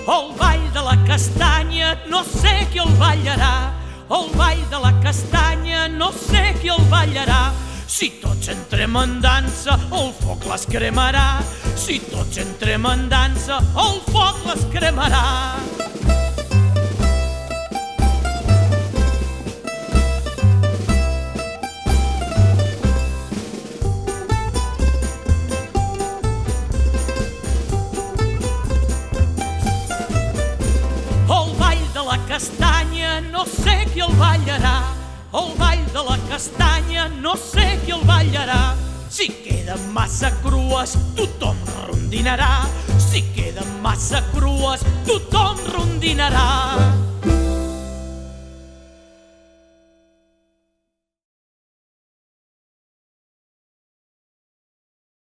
El ball de la castanya, no sé qui el ballarà. El ball de la castanya, no sé qui el ballarà. Si tots entrem en dansa, el foc les cremarà. Si tots entrem en dansa, el foc les cremarà. El ball de la castanya, no sé qui el ballarà. El ball de la castanya, no sé qui el ballarà. Si queden massa crues, tothom rondinarà. Si queden massa crues, tothom rondinarà.